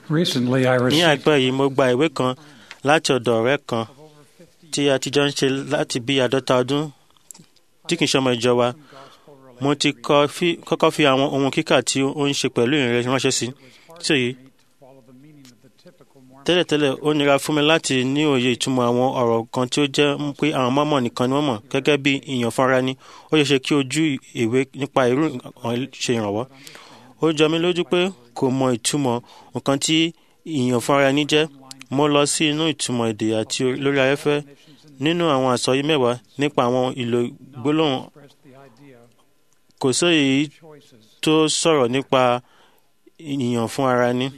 Recently, I Ní received àìpẹ́ yìí mo gba ìwé kan láti ọ̀dọ̀ ọ̀rẹ́ kan tí a ti jọ ń ṣe láti bí 50 ọdún tí kìí ṣe ọmọ ìjọ wa. Mo ti kọ́kọ́ fi àwọn ohun kíkà tí ó ń ṣe pẹ̀lú ìrìn ránṣẹ́ sí èyí. Tẹ́lẹ̀tẹ́lẹ̀ ó nira fún mi láti ní òye ìtumọ̀ àwọn ọ̀rọ̀ kan tí ó jẹ́ pé àwọn mọ́mọ́ nìkan ni wọ́n mọ̀ gẹ́gẹ́ bí ìyàn fúnra ní. Ó ṣeéṣe kí ojú ìwé nípa irú nǹkan ṣe ìrànwọ́. Ó jọ mí lójú pé kò mọ ìtumọ̀ nǹkan tí ìyàn fúnra ní jẹ́. Mo lọ sí inú ìtumọ̀ èdè àti lórí afẹ́fẹ́ nínú àwọn àsọyé mẹ́wàá nípa àwọn ìlò gbólóhùn. Kò sí èyí tó sọ̀rọ̀ nípa ìyàn fún ara ní.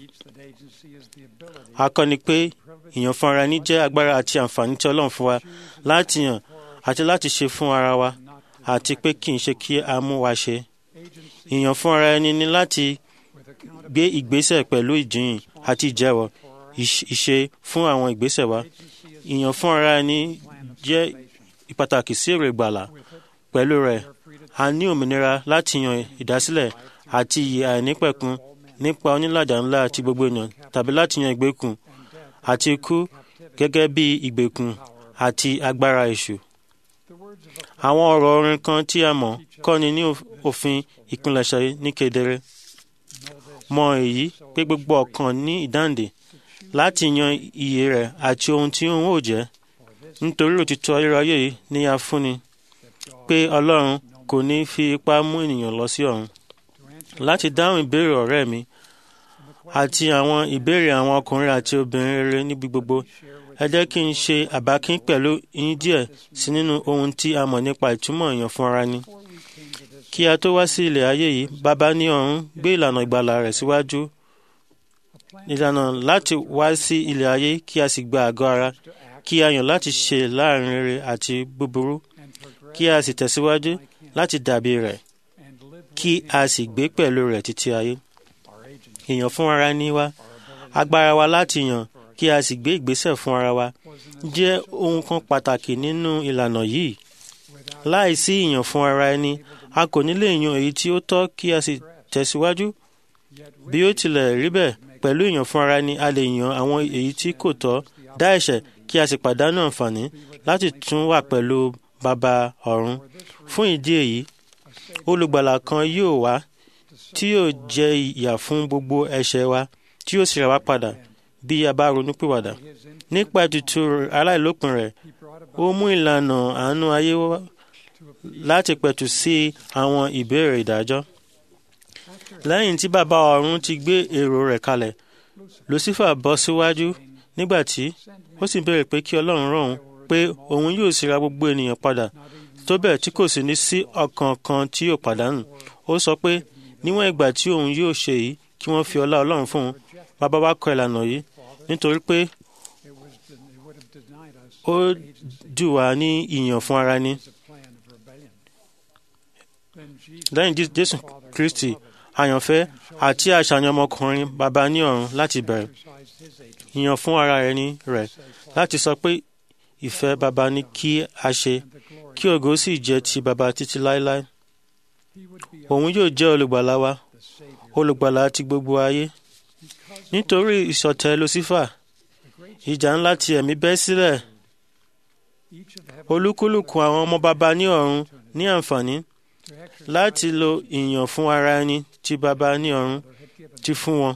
A kọ́ ni pé ìyàn fún ara ní jẹ́ agbára àti àǹfààní tí Ọlọ́run fún wa láti yàn àti láti ṣe fún ara wa, àti pé kì í ṣe kí a mú wa ṣe. Ìyàn fún ara ẹni ni láti gbé ìgbésẹ̀ pẹ̀lú ìjìyìn àti ìjẹ́wọ́ ìṣe fún àwọn ìgbésẹ̀ wa. Ìyàn fún ara ẹni jẹ́ pàtàkì sí èrè ìgbàlà. Pẹ̀lú rẹ̀, a ní òmìnira láti yan ìdásílẹ̀ àti ìyè àìnípẹ̀kun nípa onílàjà ńlá àti gbogbo ènìyàn, tàbí láti yan ìgbèkùn àti ikú gẹ́gẹ́ bí ìgbèkùn àti agbára èṣù. Àwọn ọ̀rọ̀ orin kan tí a mọ̀ kọ́ni ní òfin ìpilẹ̀ṣẹ̀ ní kedere. Mọ èyí pé gbogbo ọkàn ní ìdáǹdè láti yan ìyè rẹ̀ àti ohun tí òun ò jẹ́. Nítorí òtítọ́ ayérayé yìí ni a fúnni pé Ọlọ́run kò ní fi ipá mú ènìyàn lọ sí ọ̀run. Láti dáhùn ìbéèrè ọ̀rẹ́ mi àti àwọn ìbéèrè àwọn ọkùnrin àti obìnrin rere níbi gbogbo, ẹ jẹ́ kí n ṣe àbákín pẹ̀lú yín díẹ̀ sí nínú ohun tí a mọ̀ nípa ìtumọ̀ ìyàn fún ara ní. Kí a tó wá sí ilẹ̀ ayé yìí, Baba ní ọ̀run gbé ìlànà ìgbàlà rẹ̀ síwájú. Ìlànà láti wá sí ilẹ̀ ayé kí a sì gba àgọ́ ara, kí a yàn láti ṣe láàrin rere àti búburú, kí a sì tẹ̀síwájú láti dàbí rẹ̀, kí a sì gbé pẹ̀lú rẹ̀ títí ayé. Ìyàn fún ara ní wa, agbára wa láti yàn kí a sì gbé ìgbésẹ̀ fún ara wa jẹ́ ohun kan pàtàkì nínú ìlànà yìí. Láìsí ìyàn fún ara ẹni, a kò ní lè yan èyí tí ó tọ́ kí a sì tẹ̀síwájú. Bí ó tilẹ̀ rí bẹ́ẹ̀, pẹ̀lú ìyàn fún ara ẹni, a lè yan àwọn èyí tí kò tọ́, dá ẹ̀ṣẹ̀, kí a sì pàdánù àǹfààní láti tún wà pẹ̀lú Baba ọ̀run. Fún ìdí èyí, olùgbàlà kan yóò wá tí yóò jẹ ìyà fún gbogbo ẹ̀ṣẹ̀ wa, tí yóò sì rà wá padà bí a bá ronúpìwàdà. Nípa ètùtù aláìlópin rẹ̀, ó mú ìlànà àánú ayé wá láti pẹ̀tù sí àwọn ìbéèrè ìdájọ́. Lẹ́yìn tí Baba ọ̀run ti gbé èrò rẹ̀ kalẹ̀, Lucifer bọ́ síwájú nígbà tí ó sì béèrè pé kí Ọlọ́run rán òun pé òun yóò sì ra gbogbo ènìyàn padà tó bẹ́ẹ̀ tí kò sì ní sí ọkàn kan tí yóò pàdánù. Ó sọ pé níwọ̀n ìgbà tí òun yóò ṣe èyí, kí wọ́n fi ọlá Ọlọ́run fún un. Baba wa kọ̀ ìlànà yìí nítorí pé ó dù wá ní ìyàn fún ara ní. Lẹ́yìn Jésù Kristi, àyànfẹ́ àti àṣàyàn ọmọkùnrin Baba ní ọ̀run láti bẹ̀rẹ̀ ìyàn fún ara ẹni rẹ̀ láti sọ pé ìfẹ́ Baba ní kí a ṣe, kí ògo sì jẹ́ ti Baba títí láéláé. Òun yóò jẹ́ olùgbàlà wa, olùgbàlà ti gbogbo ayé. Nítorí ìṣọ̀tẹ̀ Lucifer, ìjà ńlá ti ẹ̀mí bẹ́ sílẹ̀. Olúkúlùkù àwọn ọmọ Baba ní ọ̀run ní àǹfààní láti lo ìyàn fún ara ẹni tí Baba ní ọ̀run ti fún wọn.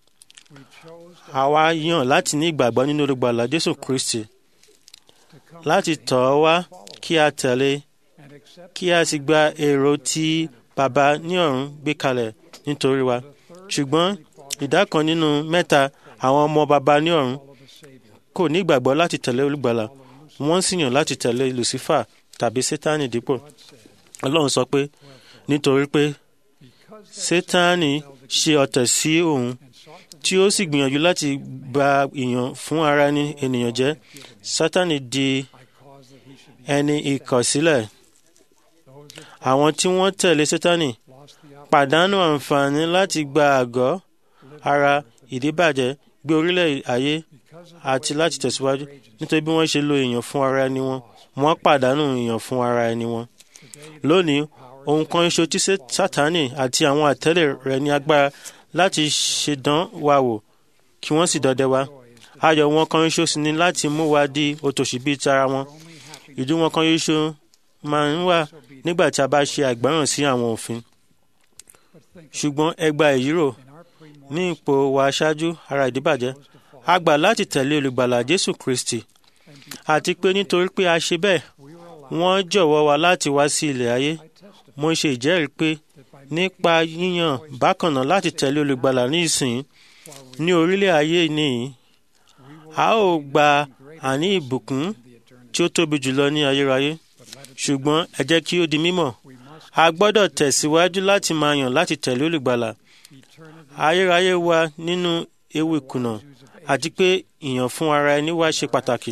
Àwa yàn láti ní ìgbàgbọ́ nínú olùgbàlà Jésù Kristi, láti tọ̀ ọ́ wá kí a tẹ̀lé, kí a sì gba èrò tí Baba ní ọ̀run gbé kalẹ̀ nítorí wa. Ṣùgbọ́n ìdá kan nínú mẹ́ta àwọn ọmọ Baba ní ọ̀run kò ní ìgbàgbọ́ láti tẹ̀lé olùgbàlà, wọ́n sì yàn láti tẹ̀lé Lucifer tàbí Sátánì dípò. Ọlọ́run sọ pé nítorí pé Sátánì ṣe ọ̀tẹ̀ sí òun, tí ó sì gbìyànjú láti bà ìyàn fún ara ní ènìyàn jẹ́, Sátánì di ẹni ìkọ̀sílẹ̀. Àwọn tí wọ́n tẹ̀lé Sátánì pàdánù àǹfààní láti gba àgọ́ ara, ìdíbàjẹ́, gbé orílẹ̀ ayé àti láti tẹ̀síwájú. Nítorí bí wọ́n ṣe lo ìyàn fún ara ẹni wọn, wọ́n pàdánù ìyàn fún ara ẹni wọn. Lónìí, ohun kan ṣoṣo tí Sátánì àti àwọn àtẹ̀lé rẹ̀ ní agbára láti ṣèdán wa wò kí wọ́n sì dọdẹ wa. Ayọ̀ wọn kan ṣoṣo sì ni láti mú wa di òtòṣì bíi tara wọn. Ìdùnnú wọn kan ṣoṣo máa ń wà nígbà tí a bá ṣe àìgbọràn sí àwọn òfin. Ṣùgbọ́n ẹ gba èyí rò, ní ipò wa aṣáájú ara ìdíbàjẹ́, a gbà láti tẹ̀lé olùgbàlà Jésù Kristi, àti pé nítorí pé a ṣe bẹ́ẹ̀, wọ́n jọ̀wọ́ wa láti wá sí ilẹ̀ ayé. Mo ṣe ìjẹ́rìí pé nípa yíyàn bákan náà láti tẹ̀lé olùgbàlà ní ìsìn ní orílẹ̀ ayé nìyí, a ó gba àní ìbùkún tí ó tóbi jùlọ ní ayérayé. Ṣùgbọ́n ẹ jẹ́ kí ó di mímọ̀, a gbọ́dọ̀ tẹ̀síwájú láti máa yàn láti tẹ̀lé olùgbàlà. Ayérayé wa nínú ewu ìkùnà, àti pé ìyàn fún ara ẹni wa ṣe pàtàkì.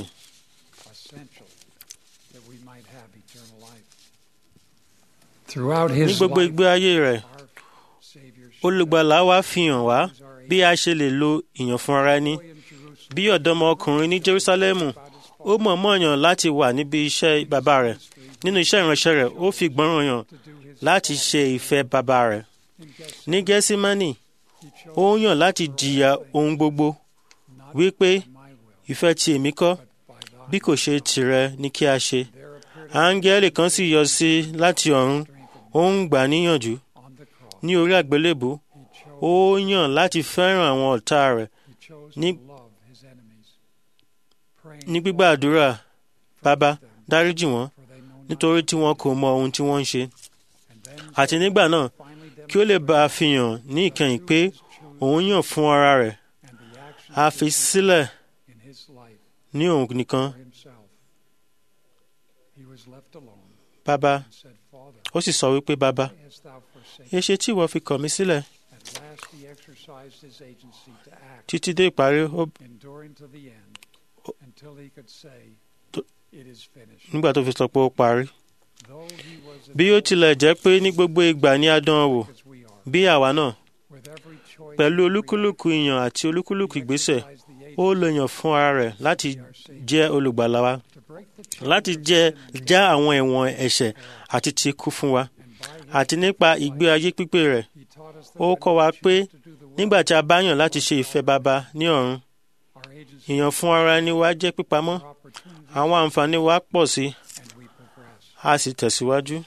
Ní gbogbo ìgbé ayé rẹ̀, olùgbàlà wa fi hàn wá bí a ṣe lè lo ìyàn fún ara ẹni. Bí ọ̀dọ́mọkùnrin ní Jerúsálẹ́mù, ó mọ̀ọ́mọ̀ yàn láti wà níbi iṣẹ́ bàbá rẹ̀. Nínú iṣẹ́ ìránṣẹ́ rẹ̀, ó fi ìgbọràn yàn láti ṣe ìfẹ́ bàbá rẹ̀. Ní Gẹ́símánì, ó yàn láti jìyà ohun gbogbo, wípé ìfẹ́ ti èmi kọ́, bí kò ṣe tìrẹ ni kí a ṣe. Áńgẹ́lì kan sì yọ sí láti ọ̀run, ó ń gbà níyànjú. Ní orí àgbélébùú, ó yàn láti fẹ́ràn àwọn ọ̀tá rẹ̀. Ní gbígbàdúrà, Bàbá, dáríjì wọ́n, nítorí tí wọn kò mọ ohun tí wọ́n ń ṣe. Àti nígbà náà, kí ó lè bá a fi hàn ní ìkẹyìn pé òun yàn fún ara rẹ̀, a fi sílẹ̀ ní òun nìkan. Bàbá, ó sì sọ wípé, Bàbá, èéṣe tí ìwọ fi kọ̀ mí sílẹ̀? Títí dé ìparí, nígbà tó fi sọ pé ó parí. Bí ó tilẹ̀ jẹ́ pé ní gbogbo ìgbà ni a dán an wò, bí àwa náà, pẹ̀lú olúkúlùkù ìyàn àti olúkúlùkù ìgbésẹ̀, ó lè yàn fún ara rẹ̀ láti jẹ́ olùgbàlà wa, láti já àwọn ẹ̀wọ̀n ẹ̀ṣẹ̀ àti ti ikú fún wa. Àti nípa ìgbé ayé pípé rẹ̀, ó kọ́ wa pé nígbà tí a bá yàn láti ṣe ìfẹ́ Baba ní ọ̀run, ìyàn fún ara ẹni wa jẹ́ pípamọ́, àwọn àǹfààní wa pọ̀ sí, a sì tẹ̀síwájú.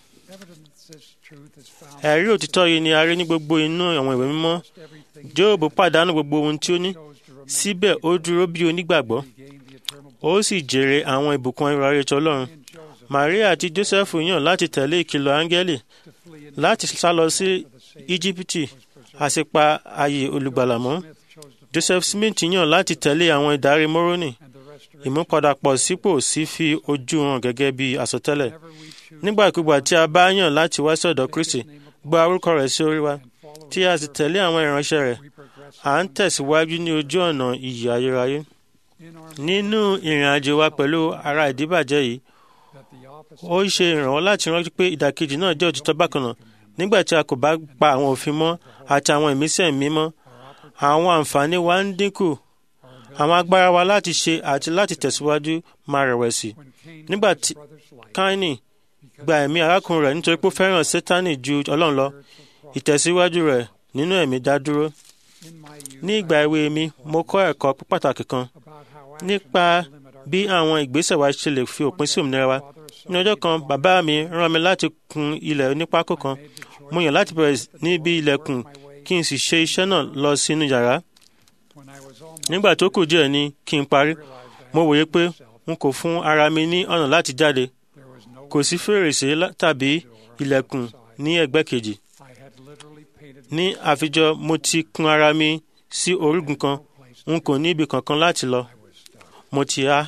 Ẹ̀rí òtítọ́ yìí ni a rí ní gbogbo inú àwọn ìwé mímọ́. Jóòbù pàdánù gbogbo ohun tí ó ní, síbẹ̀ ó dúró bí onígbàgbọ́, ó sì jèrè àwọn ìbùkún ayérayé ti Ọlọ́run. Màríà àti Jósẹ́fù yàn láti tẹ̀lé ìkìlọ̀ áńgẹ́lì, láti sálọ sí Íjíbítì, a sì pa ààyè olùgbàlà mọ́. Joseph Smith yàn láti tẹ̀lé àwọn ìdarí Mórónì. Ìmúpadàbọ̀ sípò sì fi ojú hàn gẹ́gẹ́ bí àsọtẹ́lẹ̀. Nígbàkúgbà tí a bá yàn láti wá sọ́dọ̀ Kristi, gba orúkọ rẹ̀ sí orí wa, tí a sì tẹ̀lé àwọn ìránṣẹ́ rẹ̀, à ń tẹ̀síwájú ní ojú ọ̀nà ìyè ayérayé. Nínú ìrìn àjò wa pẹ̀lú ara ìdíbàjẹ́ yìí, ó ṣe ìrànwọ́ láti rántí pé ìdàkejì náà jẹ́ òtítọ́ bákan náà. Nígbà tí a kò bá pa àwọn òfin mọ́ àti àwọn ìmísẹ̀ mímọ́, àwọn àǹfààní wa ń dínkù, àwọn agbára wa láti ṣe àti láti tẹ̀síwájú máa rẹ̀wẹ̀sì. Nígbà tí Káínì gba ẹ̀mí arákùnrin rẹ̀ nítorí pé ó fẹ́ràn Sátánì ju Ọlọ́run lọ, ìtẹ̀síwájú rẹ̀ nínú ẹ̀mí dá dúró. Ní ìgbà èwe mi, mo kọ́ ẹ̀kọ́ pàtàkì kan nípa bí àwọn ìgbésẹ̀ wa ṣe lè fi òpin sí òmìnira wa. Ní ọjọ́ kan, bàbá mi rán mi láti kun ilẹ̀ onípákó kan. Mo yàn láti bẹ̀rẹ̀ níbi ilẹ̀kùn kí n sì ṣe iṣẹ́ náà lọ sínú yàrá. Nígbà tó kù díẹ̀ ni kí n parí, mo wòye pé n kò fún ara mi ní ọ̀nà láti jáde. Kò sí fèrèsé tàbí ilẹ̀kùn ní ẹ̀gbẹ́ kejì. Ní àfijọ́ mo ti kun ara mi sí orígun kan, n kò ní ibi kankan láti lọ. Mo ti há.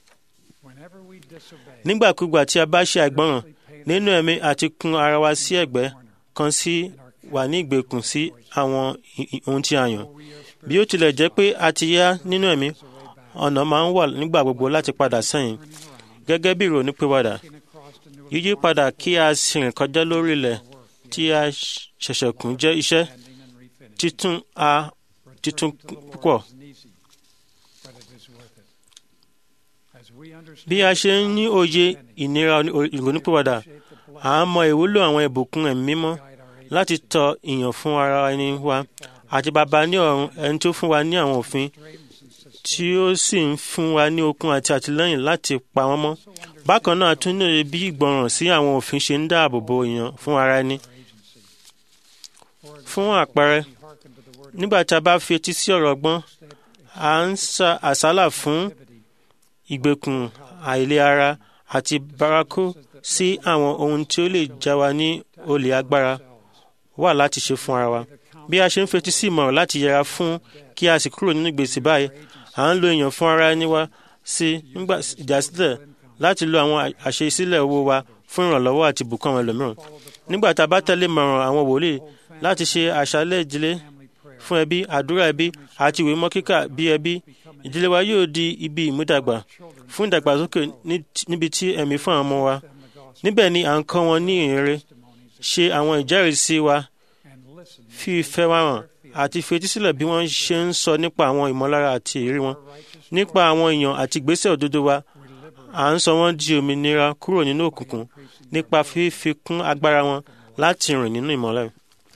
Nígbàkúgbà tí a bá ṣe àìgbọràn nínú ẹ̀mí àti kun ara wa sí ẹ̀gbẹ́ kan sí wà ní ìgbèkùn sí àwọn ohun tí a yàn. Bí ó tilẹ̀ jẹ́ pé a ti yá nínú ẹ̀mí, ọ̀nà máa ń wà nígbà gbogbo láti padà sẹ́yìn. Gẹ́gẹ́ bí ìrònúpìwàdà, yíyí padà kí a sì rìn kọjá lórí ilẹ̀ tí a ṣẹ̀ṣẹ̀ kùn jẹ́ iṣẹ́ títún púpọ̀. Bí a ṣe ń ní òye ìnira ìrònúpìwàdà, à ń mọ ìwúlò àwọn ìbùkún ẹ̀mí mímọ́ láti tọ ìyàn fún ara ẹni wa. àti Baba ní ọ̀run, ẹni tó fún wa ní àwọn òfin tí ó sì ń fún wa ní okun àti àtìlẹ́yìn láti pa wọ́n mọ́. Bákan náà, a tún ní òye bí ìgbọràn sí àwọn òfin ṣe ń dáàbò bo èèyàn fún ara ẹni. Fún àpẹẹrẹ, nígbà tí a bá fi etí sí ọ̀rọ̀ ọgbọ́n, à ń àsálà fún ìgbèkùn àìlera àti bárakú sí àwọn ohun tí ó lè já wa ní olè agbára wà láti ṣe fún ara wa. Bí a ṣe ń fetí sí ìmọ̀ràn láti yẹra fún kí a sì kúrò nínú ìgbésí báyìí, à ń lo èèyàn fún ara ẹni wa sí nígbà ìdásílẹ̀ láti lo àwọn àṣesílẹ̀ owó wa fún ìrànlọ́wọ́ àti ìbùkún àwọn ẹlòmíràn. Nígbà tá a bá tẹ̀lé ìmọ̀ràn àwọn wòlíì láti ṣe àṣálẹ́ ìdílé fún ẹbí, àdúrà ẹbí àti ìwé mọ́ kíkà bí ẹbí, ìdílé wa yóò di ibi ìmúdàgbà fún ìdàgbàsókè níbi tí ẹ̀mí fún àwọn ọmọ wa. Níbẹ̀ ni à ń kọ́ wọn ní ìhìnrere, ṣe àwọn ìjẹ́rìísí wa, fi ìfẹ́ wa hàn àti fetísílẹ̀ bí wọ́n ṣe ń sọ nípa àwọn ìmọ̀lára àti ìrírí wọn. Nípa àwọn èèyàn àti ìgbésẹ̀ òdodo wa, à ń sọ wọ́n di òmìnira kúrò nínú òkùnkùn nípa fífikún agbára wọn láti rìn nínú ìmọ́lẹ̀.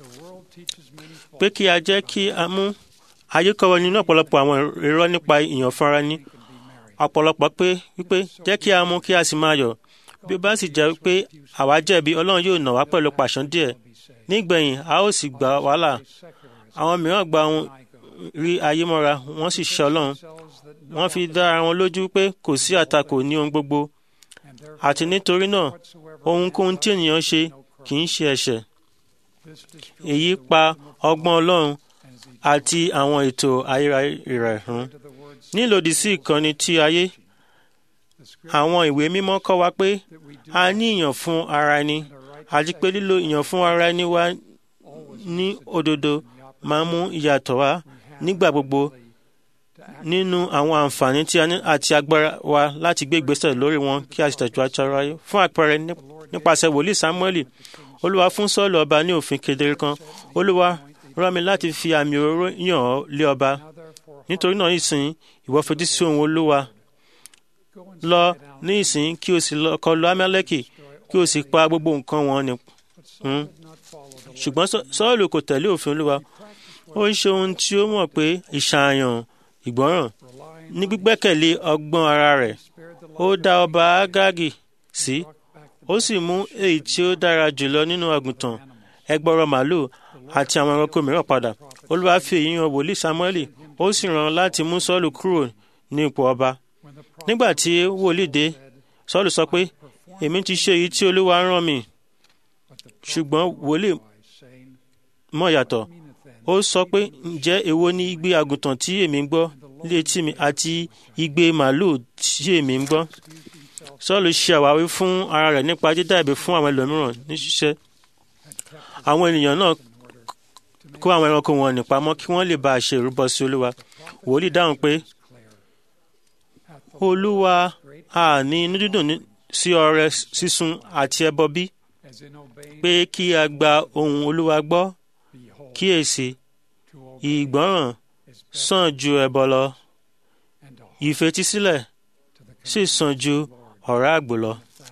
Pé kí a jẹ́ kí a mú ayé kọ́ wọn nínú ọ̀pọ̀lọpọ̀ àwọn irọ́ nípa ìyànfúnra ní ọ̀pọ̀lọpọ̀ pé wípé jẹ́ kí a mú kí a sì máa yọ̀. Bí ó bá sì jẹ́ pé àwa jẹ̀bi, Ọlọ́run yóò nà wá pẹ̀lú pàṣán díẹ̀. Nígbẹ̀yìn, a ó sì gba wàhálà. Àwọn mìíràn gba ohun rí ayé mọ́ra, wọ́n sì ṣẹ̀ Ọlọ́run. Wọ́n fi dá ara wọn lójú pé kò sí àtakò ní ohun gbogbo. Àti nítorí náà, ohunkóhun tí ènìyàn ṣe kì í ṣe ẹ̀ṣẹ̀. Èyí pa ọgbọ́n Ọlọ́run àti àwọn ètò ayérayé rẹ̀ run. Nílòdì sí ìkọ́ni ti ayé, àwọn ìwé mímọ́ kọ́ wa pé a ní ìyàn fún ara ẹni, àti pé lílo ìyàn fún ara ẹni wa ní òdodo máa ń mú ìyàtọ̀ wá nígbà gbogbo nínú àwọn àǹfààní tí a ní àti agbára wa láti gbé ìgbésẹ̀ lórí wọn kí a sì tẹ̀síwájú ara ayé. Fún àpẹẹrẹ, nípasẹ̀ wòlíì Sámúẹ́lì, Olúwa fún Sọ́ọ̀lù ọba ní òfin kedere kan. Olúwa rán mi láti fi àmì òróró yàn ọ́ lé ọba. Nítorí náà ìsìn ìwọ fetí sí ohùn Olúwa. Lọ ní ìsìn kí o sì kọlu Amálẹ́kì kí o sì pa gbogbo nǹkan wọn ni. Ṣùgbọ́n Sọ́ọ̀lù kò tẹ̀lé òfin Olúwa. Ó ń ṣe ohun tí ó mọ̀ pé ìṣàyàn ìgbọ́ràn ní gbígbẹ́kẹ̀lé ọgbọ́n ara rẹ̀. Ó dá ọba Ágágì sí, ó sì mú èyí tí ó dára jùlọ nínú àgùntàn, ẹgbọrọ màlúù àti àwọn ẹranko mìíràn padà. Olúwa fi èyí hàn wòlíì Sámúẹ́lì, ó sì rán láti mú Sọ́ọ̀lù kúrò ní ipò ọba. Nígbà tí wòlíì dé, Sọ́ọ̀lù sọ pé, èmi ti ṣe èyí tí Olúwa rán mi. Ṣùgbọ́n wòlíì mọ̀ yàtọ̀. Ó sọ pé, ǹjẹ́ èwo ni igbe àgùntàn tí èmi ń gbọ́ létí mi àti igbe màlúù tí èmi ń gbọ́? Sọ́ọ̀lù ṣe àwáwí fún ara rẹ̀ nípa dídá ẹ̀bi fún àwọn ẹlòmíràn ní ṣíṣe. Àwọn ènìyàn náà kó àwọn ẹranko wọn nì pamọ́ kí wọ́n lè bá a ṣe ìrúbọ sí Olúwa. Wòlíì dáhùn pé, Olúwa a ní inú dídùn sí ọrẹ sísun àti ẹbọ bí? Pé kí a gba ohùn Olúwa gbọ́. Kíyèsí, ìgbọ́ràn sàn ju ẹbọ lọ, ìfetísílẹ̀ sì sàn ju ọ̀rá àgbò lọ.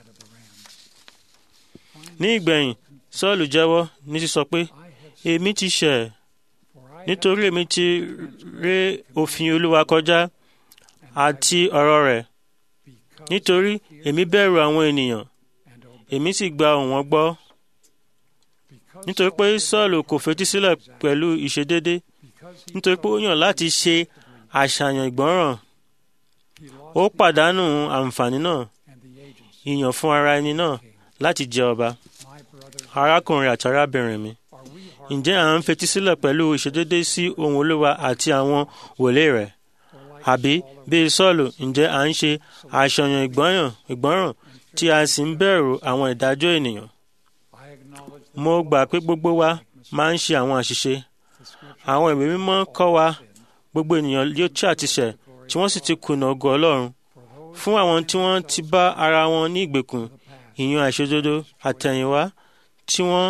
Ní ìgbẹ̀yìn, Sọ́ọ̀lù jẹ́wọ́ ní sísọ pé, èmi ti ṣẹ̀, nítorí èmi ti ré òfin Olúwa kọjá àti ọ̀rọ̀ rẹ̀. Nítorí èmi bẹ̀rù àwọn ènìyàn, èmi sì gba ohùn wọn gbọ́. Nítorí pé Sọ́ọ̀lù kò fetísílẹ̀ pẹ̀lú ìṣedéédé, nítorí pé ó yàn láti ṣe àṣàyàn ìgbọ́ràn, ó pàdánù àǹfààní náà, ìyàn fún ara ẹni náà láti jẹ ọba. Arákùnrin àti arábìnrin mi, ǹjẹ́ à ń fetísílẹ̀ pẹ̀lú ìṣedéédé sí ohùn Olúwa àti àwọn wòlíì rẹ̀? Àbí bíi Sọ́ọ̀lù, ǹjẹ́ à ń ṣe àṣàyàn ìgbọ́ràn tí a sì ń bẹ̀rù àwọn ìdájọ́ ènìyàn? Mo gbà pé gbogbo wa máa ń ṣe àwọn àṣìṣe. Àwọn ìwé mímọ́ kọ́ wa gbogbo ènìyàn yóò ṣàtìṣẹ̀ tí wọ́n sì ti kùnà ògo Ọlọ́run. Fún àwọn tí wọ́n ti bá ara wọn ní ìgbèkùn ìyàn àìṣòdodo àtẹ̀yìnwá tí wọ́n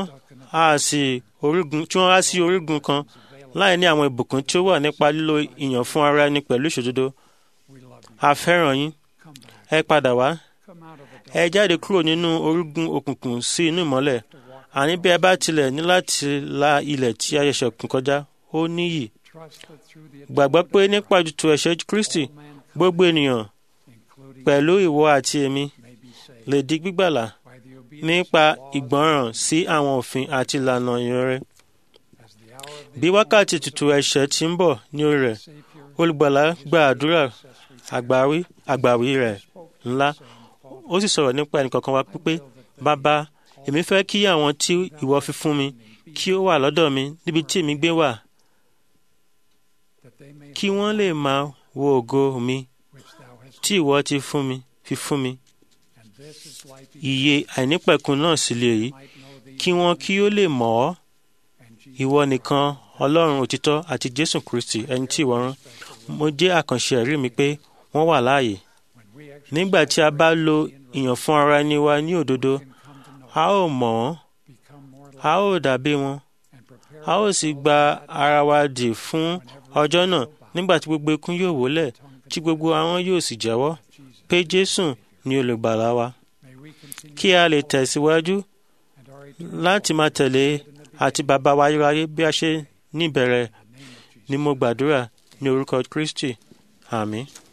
á sí orígun kan láì ní àwọn ìbùkún tí ó wà nípa lílo ìyàn fún ara ẹni pẹ̀lú ìṣòdodo. A fẹ́ràn yín. Ẹ padà wá. Ẹ jáde kúrò nínú orígun òkùnkùn sí inú ìmọ́lẹ̀. Àní bí ẹ bá tilẹ̀ ní láti la ilẹ̀ tí a ṣẹ̀ṣẹ̀ kùn kọjá, ó ó níyì. Gbàgbọ́ pé nípa ètùtù ẹ̀ṣẹ̀ Kristi, gbogbo ènìyàn, pẹ̀lú ìwọ àti èmi, lè di gbígbàlà nípa ìgbọràn sí àwọn òfin àti ìlànà ìrere. Bí wákàtí ètùtù ẹ̀ṣẹ̀ ti ń bọ̀ ní orí rẹ̀, Olùgbàlà gba àdúrà àgbàwí rẹ̀ ńlá. Ó sì sọ̀rọ̀ nípa ẹnìkọ̀ọ̀kan wa pé, Bàbá, èmi fẹ́ kí àwọn tí ìwọ fi fún mi kí ó wà lọ́dọ̀ mi níbi tí èmi gbé wà, kí wọ́n lè máa wo ògo mi tí ìwọ ti fi fún mi. Ìyè àìnípẹ̀kun náà sì lè yí, kí wọ́n kí ó lè mọ̀ ọ́, ìwọ nìkan, Ọlọ́run òtítọ́ àti Jésù Kristi, ẹni tí ìwọ rán. Mo jẹ́ àkànṣe ẹ̀rí mi pé wọ́n wà láàyè. Nígbà tí a bá lo ìyànfún ara ẹni wa ní òdodo, a ó mọ̀ wọ́n, a ó dàbí wọn, a ó sì gba ara wa dì fún ọjọ́ náà nígbà tí gbogbo ikún yóò wólẹ̀, tí gbogbo ahọ́n yóò sì jẹ́wọ́ pé Jésù ni olùgbàlà wa. Kí a lè tẹ̀síwájú láti máa tẹ̀lé àti bàbá wa ayérayé bí a ṣe níbẹ̀rẹ̀ ni mo gbàdúrà ní orúkọ Kristi. Àmín.